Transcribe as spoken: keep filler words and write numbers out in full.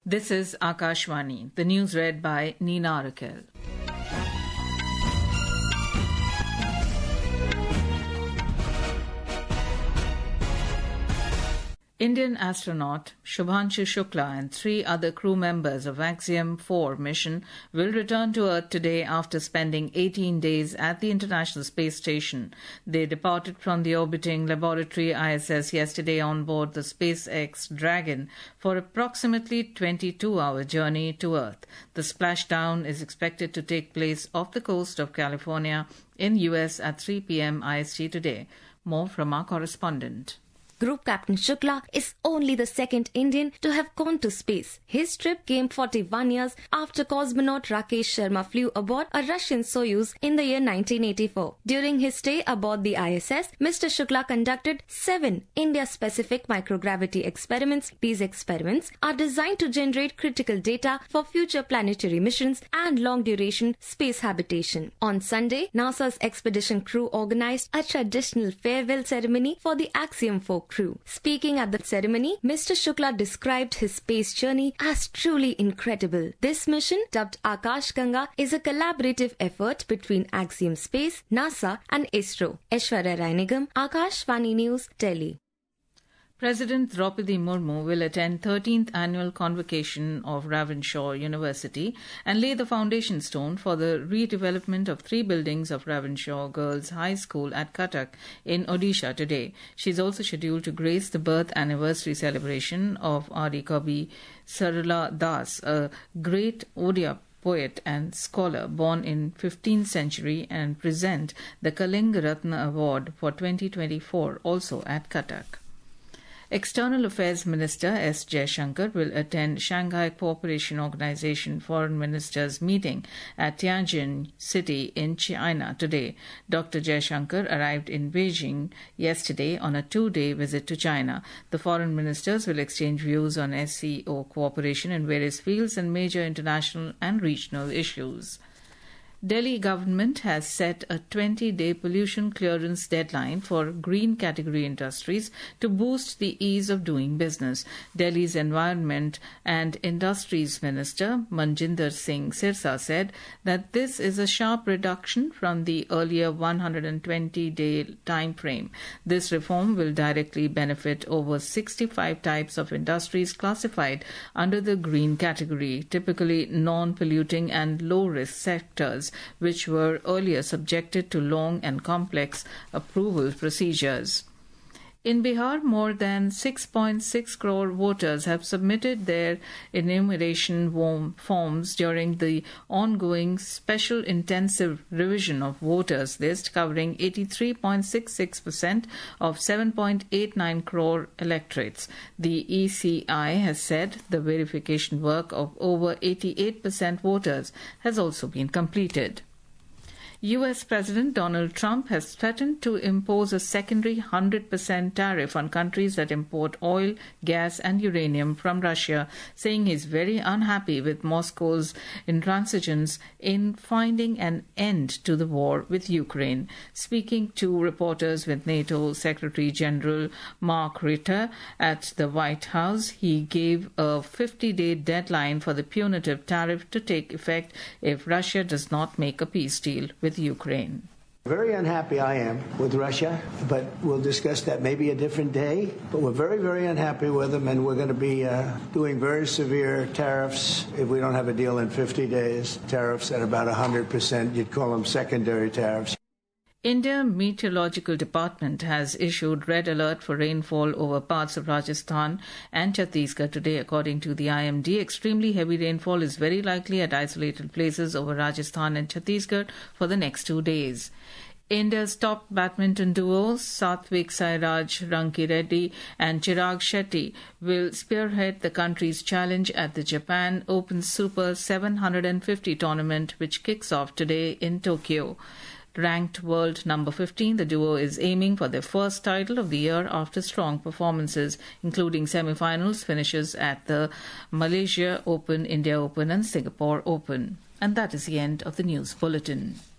This is Akashvani. The news read by Nina Raquel. Indian astronaut Shubhanshu Shukla and three other crew members of Axiom four mission will return to Earth today after spending eighteen days at the International Space Station. They departed from the orbiting laboratory I S S yesterday on board the SpaceX Dragon for approximately twenty-two hour journey to Earth. The splashdown is expected to take place off the coast of California in U S at three p.m. I S T today. More from our correspondent. Group Captain Shukla is only the second Indian to have gone to space. His trip came forty-one years after cosmonaut Rakesh Sharma flew aboard a Russian Soyuz in the year nineteen eighty-four. During his stay aboard the I S S, Mister Shukla conducted seven India-specific microgravity experiments. These experiments are designed to generate critical data for future planetary missions and long-duration space habitation. On Sunday, NASA's expedition crew organized a traditional farewell ceremony for the Axiom four crew. Speaking at the ceremony, Mister Shukla described his space journey as truly incredible. This mission, dubbed Akash Ganga, is a collaborative effort between Axiom Space, NASA and ISRO. Aishwarya Rai Nigam, Akashvani News, Delhi. President Draupadi Murmu will attend thirteenth Annual Convocation of Ravenshaw University and lay the foundation stone for the redevelopment of three buildings of Ravenshaw Girls High School at Cuttack in Odisha today. She is also scheduled to grace the birth anniversary celebration of Adi Kavi Sarala Das, a great Odia poet and scholar born in fifteenth century, and present the Kalinga Ratna Award for twenty twenty-four also at Cuttack. External Affairs Minister S. Jaishankar will attend Shanghai Cooperation Organization Foreign Ministers meeting at Tianjin City in China today. Doctor Jaishankar arrived in Beijing yesterday on a two-day visit to China. The foreign ministers will exchange views on S C O cooperation in various fields and major international and regional issues. Delhi government has set a twenty-day pollution clearance deadline for green category industries to boost the ease of doing business. Delhi's Environment and Industries Minister Manjinder Singh Sirsa said that this is a sharp reduction from the earlier one hundred twenty day time frame. This reform will directly benefit over sixty-five types of industries classified under the green category, typically non-polluting and low-risk sectors, which were earlier subjected to long and complex approval procedures. In Bihar, more than six point six crore voters have submitted their enumeration forms during the ongoing special intensive revision of voters list, covering eighty-three point six six percent of seven point eight nine crore electorates. The E C I has said the verification work of over eighty-eight percent voters has also been completed. U S President Donald Trump has threatened to impose a secondary one hundred percent tariff on countries that import oil, gas and uranium from Russia, saying he is very unhappy with Moscow's intransigence in finding an end to the war with Ukraine. Speaking to reporters with NATO Secretary General Mark Rutte at the White House, he gave a fifty day deadline for the punitive tariff to take effect if Russia does not make a peace deal with with Ukraine. Very unhappy I am with Russia, but we'll discuss that maybe a different day. But we're very, very unhappy with them, and we're going to be uh, doing very severe tariffs if we don't have a deal in fifty days. Tariffs at about one hundred percent. You'd call them secondary tariffs. India Meteorological Department has issued red alert for rainfall over parts of Rajasthan and Chhattisgarh today. According to the I M D, extremely heavy rainfall is very likely at isolated places over Rajasthan and Chhattisgarh for the next two days. India's top badminton duos, Satvik Sairaj Rankireddy and Chirag Shetty, will spearhead the country's challenge at the Japan Open Super seven hundred fifty tournament, which kicks off today in Tokyo. Ranked world number fifteen, the duo is aiming for their first title of the year after strong performances, including semi-finals finishes at the Malaysia Open, India Open and Singapore Open. And that is the end of the news bulletin.